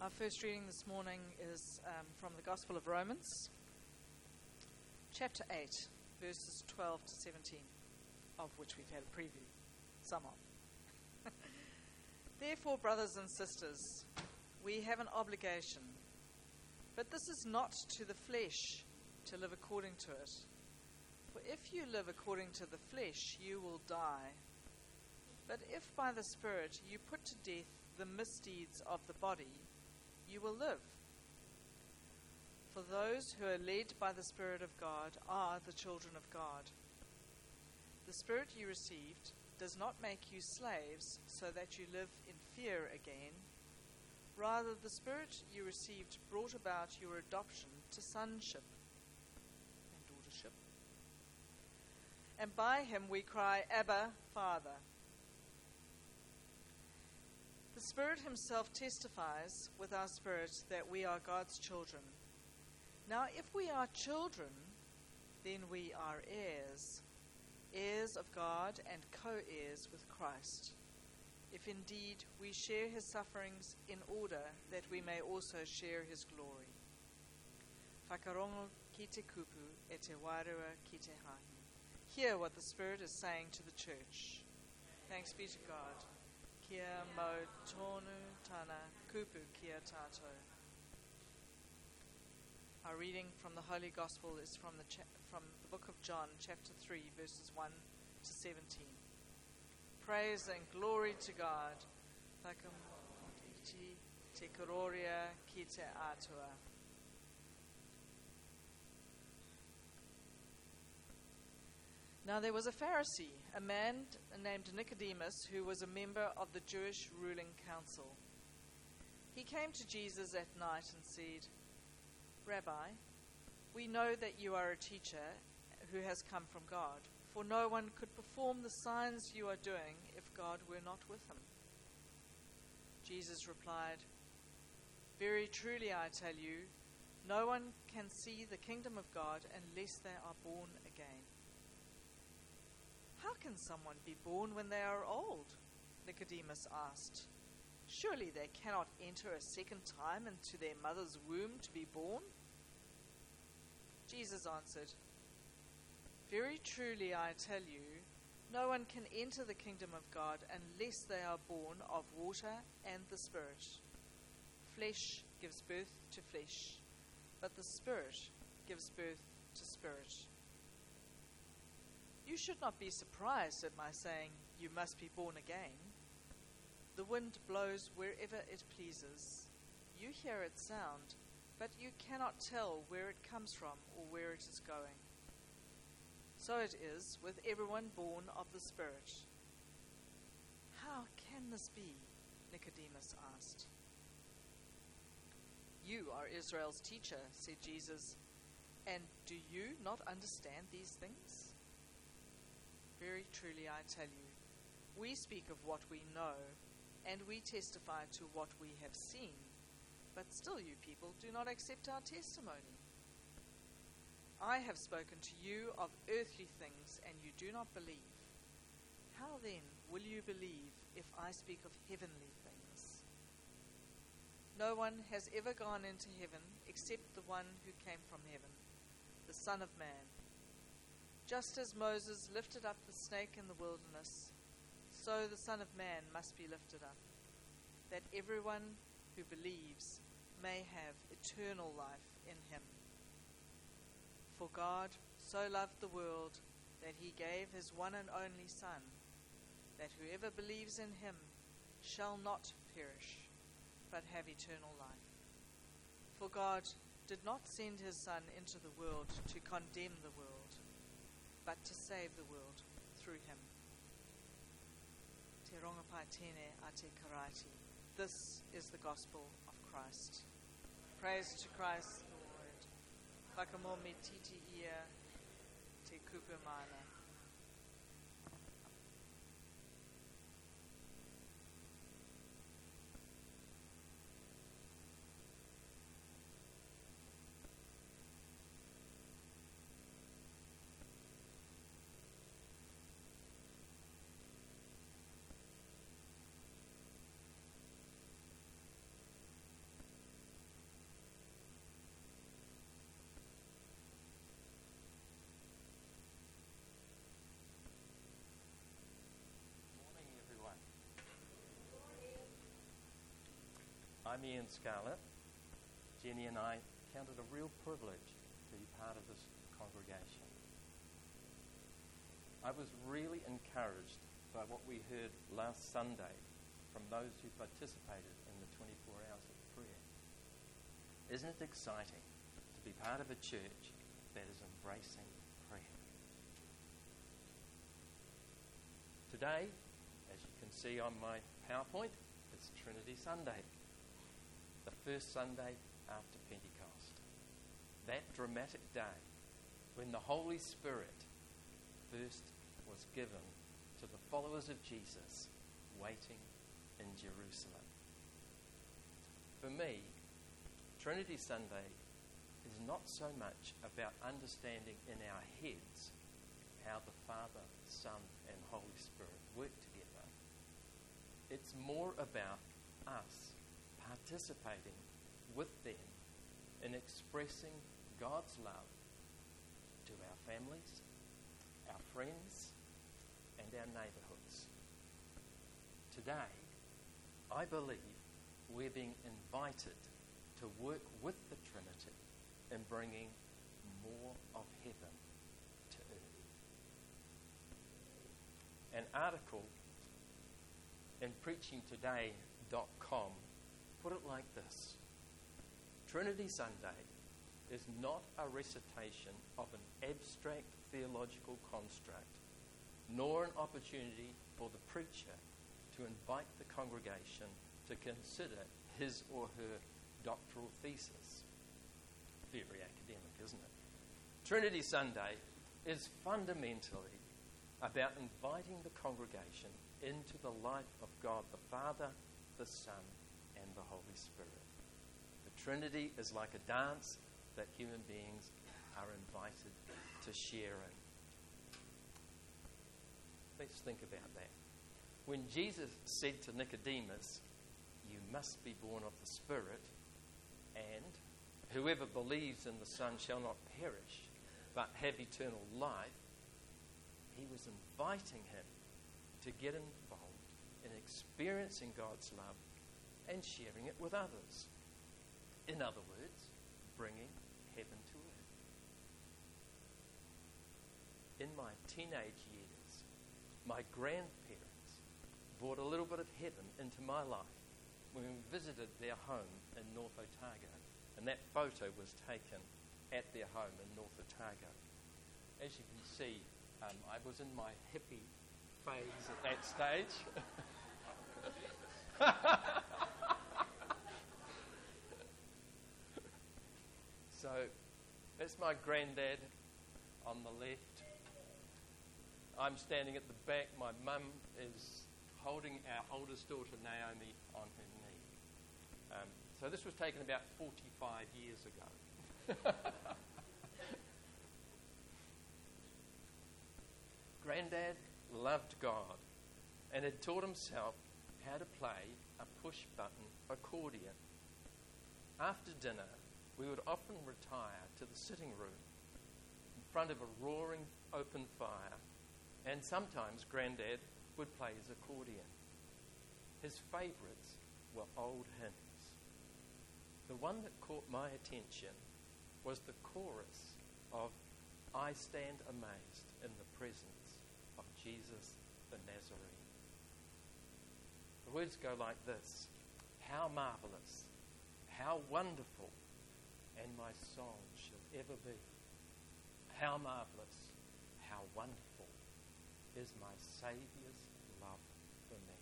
Our first reading this morning is from the Gospel of Romans, chapter 8, verses 12 to 17, of which we've had a preview, some of. Therefore, brothers and sisters, we have an obligation, but this is not to the flesh to live according to it. For if you live according to the flesh, you will die. But if by the Spirit you put to death the misdeeds of the body, you will live. For those who are led by the Spirit of God are the children of God. The Spirit you received does not make you slaves so that you live in fear again. Rather, the Spirit you received brought about your adoption to sonship and daughtership. And by him we cry, Abba, Father. The Spirit himself testifies with our spirit that we are God's children. Now, if we are children, then we are heirs, heirs of God and co-heirs with Christ, if indeed we share his sufferings in order that we may also share his glory. Whakarongo ki te kupu e te wairua ki te hahi. Hear what the Spirit is saying to the church. Thanks be to God. Kia mo tonu tana kupu kia tato. Our reading from the Holy Gospel is from the book of John, chapter 3, verses 1 to 17. Praise and glory to God. Whakamoti te kororia ki te atua. Now there was a Pharisee, a man named Nicodemus, who was a member of the Jewish ruling council. He came to Jesus at night and said, Rabbi, we know that you are a teacher who has come from God, for no one could perform the signs you are doing if God were not with him. Jesus replied, Very truly I tell you, no one can see the kingdom of God unless they are born again. How can someone be born when they are old? Nicodemus asked. Surely they cannot enter a second time into their mother's womb to be born? Jesus answered, Very truly I tell you, no one can enter the kingdom of God unless they are born of water and the Spirit. Flesh gives birth to flesh, but the Spirit gives birth to spirit. You should not be surprised at my saying, You must be born again. The wind blows wherever it pleases. You hear its sound, but you cannot tell where it comes from or where it is going. So it is with everyone born of the Spirit. How can this be? Nicodemus asked. You are Israel's teacher, said Jesus, and do you not understand these things? Very truly I tell you, we speak of what we know, and we testify to what we have seen, but still you people do not accept our testimony. I have spoken to you of earthly things, and you do not believe. How then will you believe if I speak of heavenly things? No one has ever gone into heaven except the one who came from heaven, the Son of Man. Just as Moses lifted up the snake in the wilderness, so the Son of Man must be lifted up, that everyone who believes may have eternal life in him. For God so loved the world that he gave his one and only Son, that whoever believes in him shall not perish, but have eternal life. For God did not send his Son into the world to condemn the world, but to save the world through him. Te rongapai tēnei a te karaiti. This is the gospel of Christ. Praise to Christ the Lord. Whakamomi titi ia te kupu mana. I'm Ian Scarlett. Jenny and I count it a real privilege to be part of this congregation. I was really encouraged by what we heard last Sunday from those who participated in the 24 hours of prayer. Isn't it exciting to be part of a church that is embracing prayer? Today, as you can see on my PowerPoint, it's Trinity Sunday, the first Sunday after Pentecost. That dramatic day when the Holy Spirit first was given to the followers of Jesus waiting in Jerusalem. For me, Trinity Sunday is not so much about understanding in our heads how the Father, Son, and Holy Spirit work together. It's more about us participating with them in expressing God's love to our families, our friends, and our neighbourhoods. Today, I believe we're being invited to work with the Trinity in bringing more of heaven to earth. An article in preachingtoday.com put it like this: Trinity Sunday is not a recitation of an abstract theological construct, nor an opportunity for the preacher to invite the congregation to consider his or her doctoral thesis. Very academic, isn't it? Trinity Sunday is fundamentally about inviting the congregation into the life of God the Father, the Son, and the Holy Spirit. The Trinity is like a dance that human beings are invited to share in. Let's think about that. When Jesus said to Nicodemus, "You must be born of the Spirit," and "Whoever believes in the Son shall not perish, but have eternal life," he was inviting him to get involved in experiencing God's love and sharing it with others. In other words, bringing heaven to earth. In my teenage years, my grandparents brought a little bit of heaven into my life when we visited their home in North Otago. And that photo was taken at their home in North Otago. As you can see, I was in my hippie phase at that stage. So that's my granddad on the left. I'm standing at the back. My mum is holding our oldest daughter, Naomi, on her knee. So this was taken about 45 years ago. Granddad loved God and had taught himself how to play a push-button accordion. After dinner, we would often retire to the sitting room in front of a roaring open fire, and sometimes Granddad would play his accordion. His favourites were old hymns. The one that caught my attention was the chorus of "I Stand Amazed in the Presence of Jesus the Nazarene." The words go like this: "How marvellous, how wonderful, and my song shall ever be. How marvellous, how wonderful is my Saviour's love for me."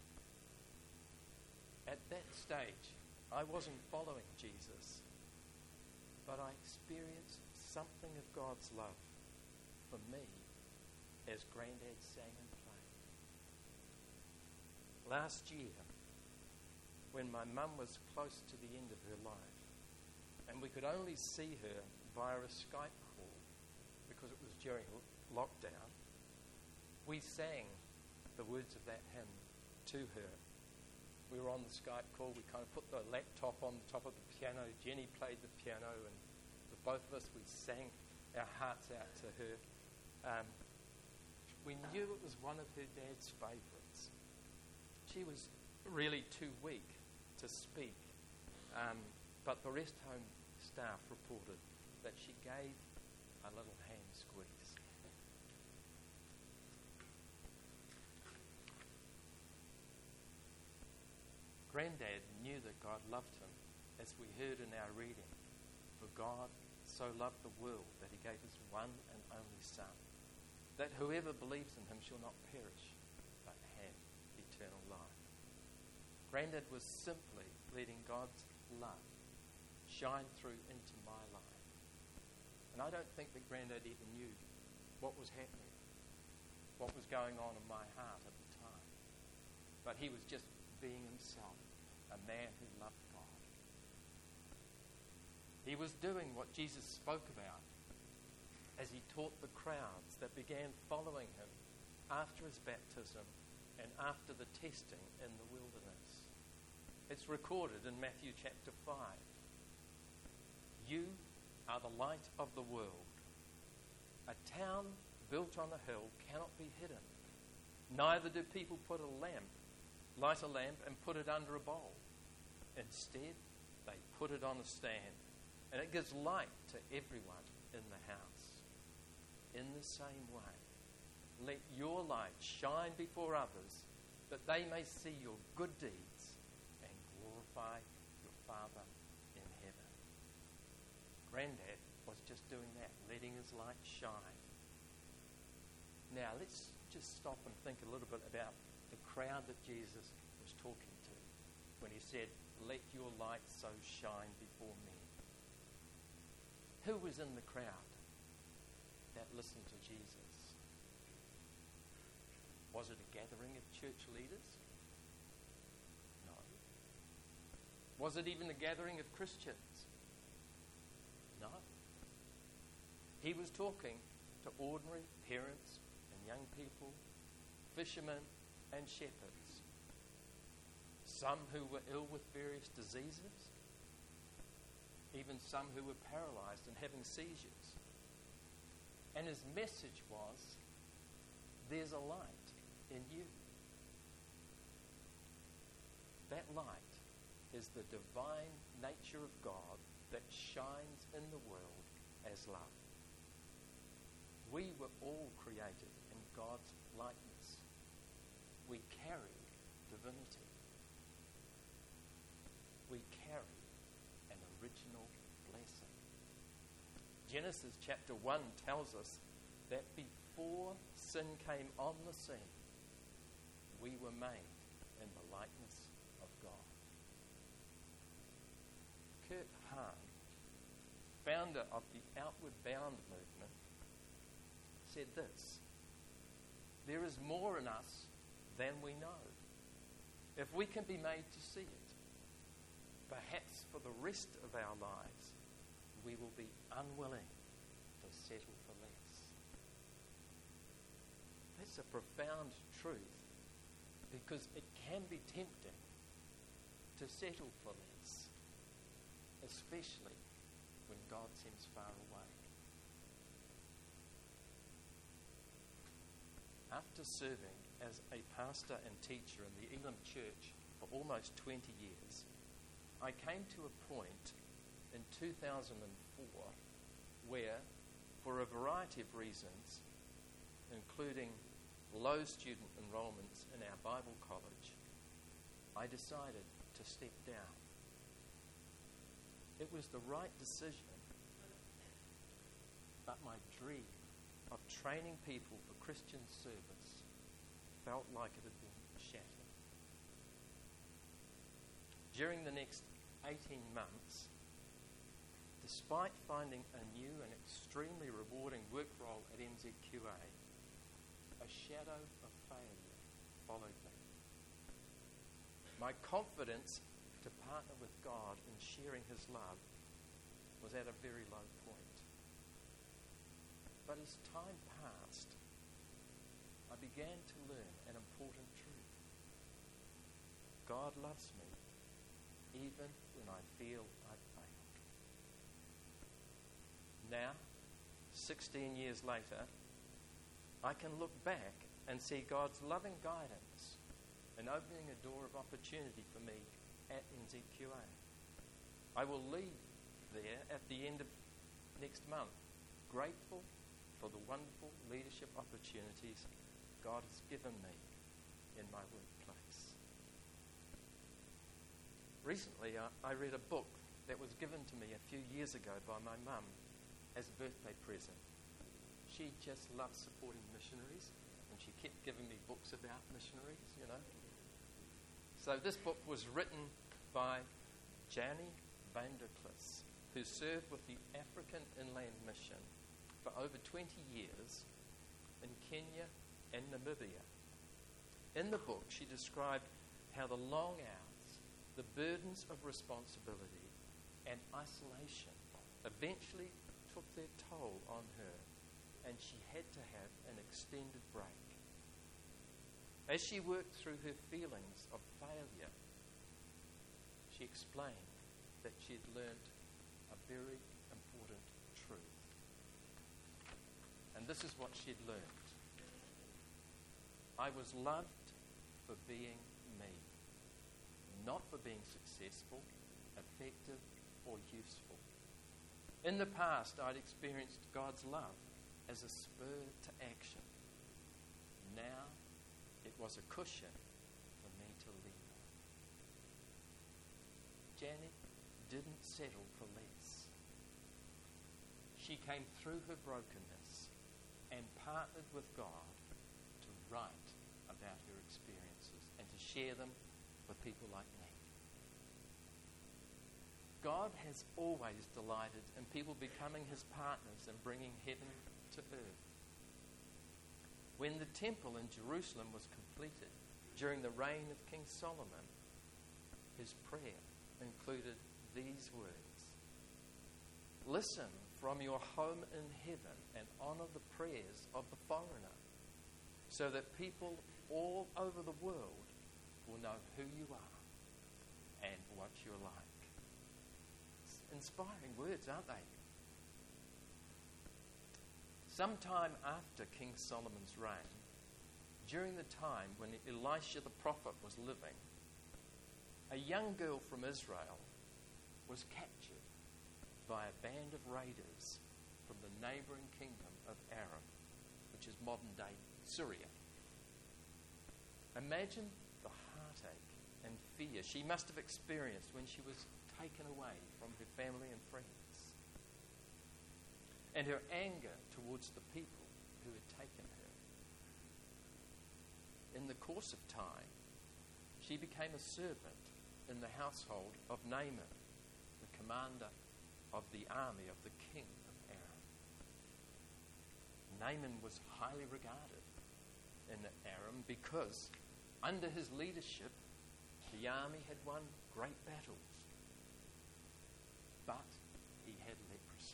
At that stage, I wasn't following Jesus, but I experienced something of God's love for me as Granddad sang and played. Last year, when my mum was close to the end of her life, and we could only see her via a Skype call because it was during lockdown, we sang the words of that hymn to her. We were on the Skype call. We kind of put the laptop on the top of the piano. Jenny played the piano, and the both of us, we sang our hearts out to her. We knew it was one of her dad's favourites. She was really too weak to speak But the rest home staff reported that she gave a little hand squeeze. Grandad knew that God loved him, as we heard in our reading. For God so loved the world that he gave his one and only Son, that whoever believes in him shall not perish, but have eternal life. Grandad was simply letting God's love shine through into my life. And I don't think that Grandad even knew what was happening, what was going on in my heart at the time. But he was just being himself, a man who loved God. He was doing what Jesus spoke about as he taught the crowds that began following him after his baptism and after the testing in the wilderness. It's recorded in Matthew chapter 5. You are the light of the world. A town built on a hill cannot be hidden. Neither do people light a lamp and put it under a bowl. Instead, they put it on a stand, and it gives light to everyone in the house. In the same way, let your light shine before others, that they may see your good deeds and glorify your Father in heaven. Grandad was just doing that, letting his light shine. Now, let's just stop and think a little bit about the crowd that Jesus was talking to when he said, let your light so shine before men. Who was in the crowd that listened to Jesus? Was it a gathering of church leaders? No. Was it even a gathering of Christians? No. He was talking to ordinary parents and young people, fishermen and shepherds. Some who were ill with various diseases, even some who were paralyzed and having seizures. And his message was, there's a light in you. That light is the divine nature of God that shines in the world as love. We were all created in God's likeness. We carry divinity. We carry an original blessing. Genesis chapter 1 tells us that before sin came on the scene, we were made in the likeness of God. Kurt Hahn, founder of the Outward Bound movement, said this: there is more in us than we know. If we can be made to see it, perhaps for the rest of our lives, we will be unwilling to settle for less. That's a profound truth, because it can be tempting to settle for less, especially when God seems far away. After serving as a pastor and teacher in the Elim Church for almost 20 years, I came to a point in 2004 where, for a variety of reasons, including low student enrollments in our Bible college, I decided to step down. It was the right decision, but my dream of training people for Christian service felt like it had been shattered. During the next 18 months, despite finding a new and extremely rewarding work role at NZQA, a shadow of failure followed me. My confidence to partner with God in sharing his love was at a very low point. But as time passed, I began to learn an important truth. God loves me even when I feel I've failed. Now, 16 years later, I can look back and see God's loving guidance in opening a door of opportunity for me at NZQA. I will leave there at the end of next month, grateful for the wonderful leadership opportunities God has given me in my workplace. Recently, I read a book that was given to me a few years ago by my mum as a birthday present. She just loves supporting missionaries, and she kept giving me books about missionaries, you know. So this book was written by Jannie van der Klis, who served with the African Inland Mission for over 20 years in Kenya and Namibia. In the book, she described how the long hours, the burdens of responsibility, and isolation eventually took their toll on her, and she had to have an extended break. As she worked through her feelings of failure, she explained that she had learnt a very important truth. And this is what she had learnt. I was loved for being me, not for being successful, effective, or useful. In the past, I'd experienced God's love as a spur to action. Now, it was a cushion for me to lean on. Jannie didn't settle for less. She came through her brokenness and partnered with God to write about her experiences and to share them with people like me. God has always delighted in people becoming his partners and bringing heaven to earth. When the temple in Jerusalem was completed during the reign of King Solomon, his prayer included these words: listen from your home in heaven and honor the prayers of the foreigner, so that people all over the world will know who you are and what you're like. Inspiring words, aren't they? Sometime after King Solomon's reign, during the time when Elisha the prophet was living, a young girl from Israel was captured by a band of raiders from the neighbouring kingdom of Aram, which is modern-day Syria. Imagine the heartache and fear she must have experienced when she was taken away from her family and friends, and her anger towards the people who had taken her. In the course of time, she became a servant in the household of Naaman, the commander of the army of the king of Aram. Naaman was highly regarded in Aram because under his leadership, the army had won great battles. But he had leprosy.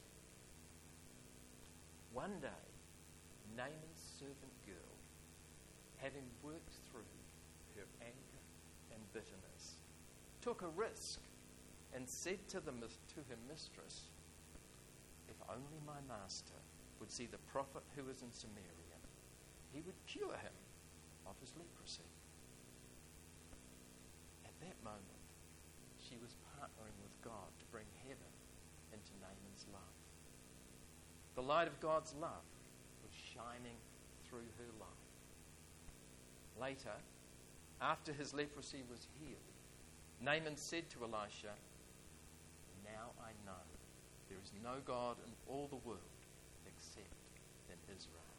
One day, Naaman's servant girl, having worked through her anger and bitterness, took a risk and said to her mistress, if only my master would see the prophet who is in Samaria, he would cure him of his leprosy. At that moment, she was partnering with God to bring heaven into Naaman's life. The light of God's love was shining through her life. Later, after his leprosy was healed, Naaman said to Elisha, now I know there is no God in all the world except in Israel.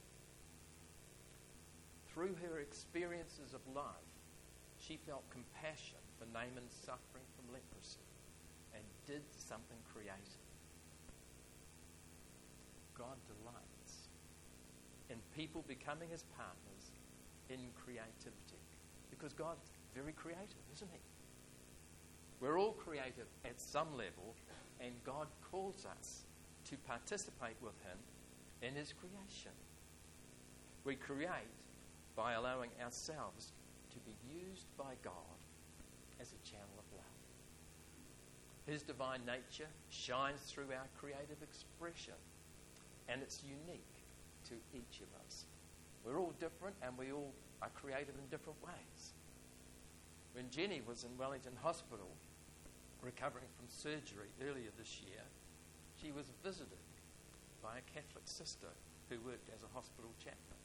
Through her experiences of life, she felt compassion for Naaman's suffering from leprosy and did something creative. God delights in people becoming his partners in creativity, because God's very creative, isn't he? We're all creative at some level, and God calls us to participate with him in his creation. We create by allowing ourselves to be used by God as a channel of love. His divine nature shines through our creative expression, and it's unique to each of us. We're all different, and we all are creative in different ways. When Jenny was in Wellington Hospital, recovering from surgery earlier this year, she was visited by a Catholic sister who worked as a hospital chaplain.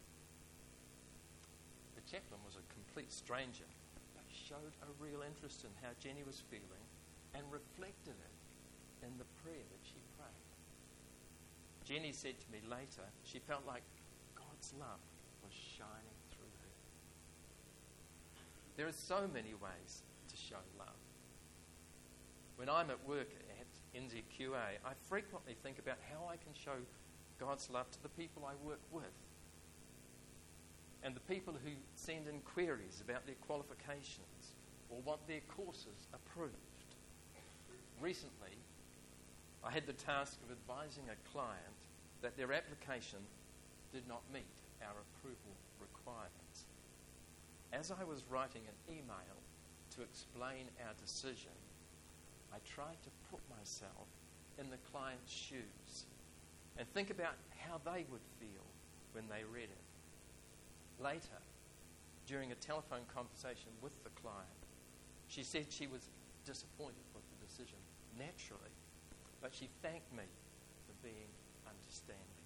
The chaplain was a complete stranger, but showed a real interest in how Jenny was feeling and reflected it in the prayer that she prayed. Jenny said to me later, she felt like God's love was shining through her. There are so many ways to show love. When I'm at work at NZQA, I frequently think about how I can show God's love to the people I work with and the people who send in queries about their qualifications or want their courses approved. Recently, I had the task of advising a client that their application did not meet our approval requirements. As I was writing an email to explain our decision, I tried to put myself in the client's shoes and think about how they would feel when they read it. Later, during a telephone conversation with the client, she said she was disappointed with the decision, naturally, but she thanked me for being understanding.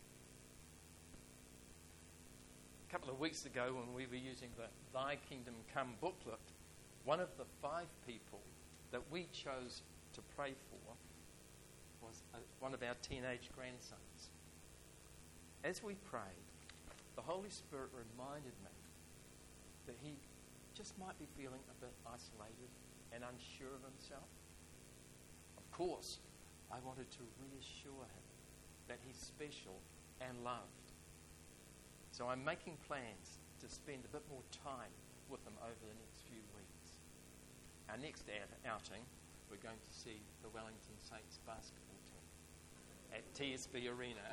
A couple of weeks ago, when we were using the Thy Kingdom Come booklet, one of the 5 people that we chose to pray for was one of our teenage grandsons. As we prayed, the Holy Spirit reminded me that he just might be feeling a bit isolated and unsure of himself. Of course, I wanted to reassure him that he's special and loved. So I'm making plans to spend a bit more time with him over the next few weeks. Our next outing, we're going to see the Wellington Saints basketball team at TSB Arena.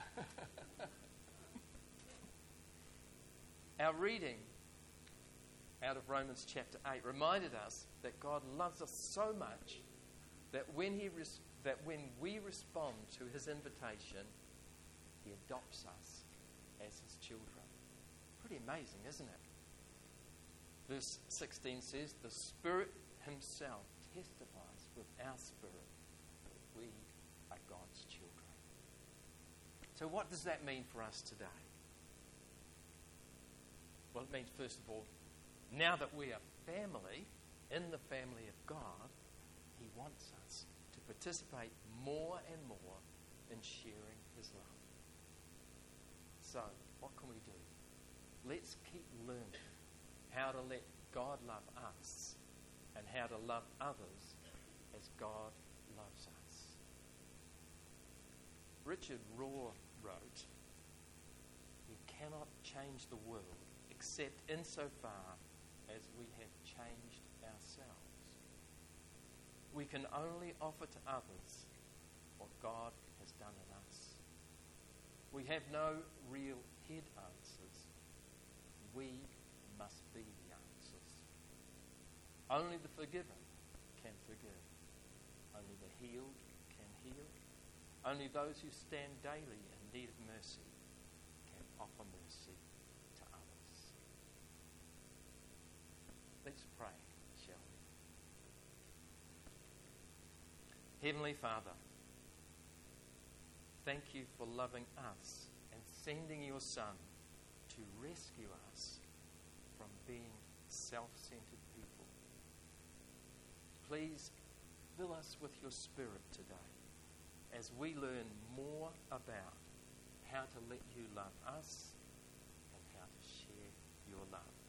Our reading out of Romans chapter 8 reminded us that God loves us so much that when we respond to his invitation, he adopts us as his children. Pretty amazing, isn't it? Verse 16 says, the Spirit himself testifies with our spirit that we are God's children. So what does that mean for us today? Well, it means, first of all, now that we are family, in the family of God, he wants us to participate more and more in sharing his love. So, what can we do? Let's keep learning how to let God love us and how to love others as God loves us. Richard Rohr wrote, we cannot change the world except insofar as we have changed ourselves. We can only offer to others what God has done in us. We have no real head answers. We must be the answers. Only the forgiven can forgive. Only the healed can heal. Only those who stand daily in need of mercy can offer mercy to others. Let's pray, shall we? Heavenly Father, thank you for loving us and sending your Son to rescue us from being self-centered people. Please fill us with your Spirit today as we learn more about how to let you love us and how to share your love.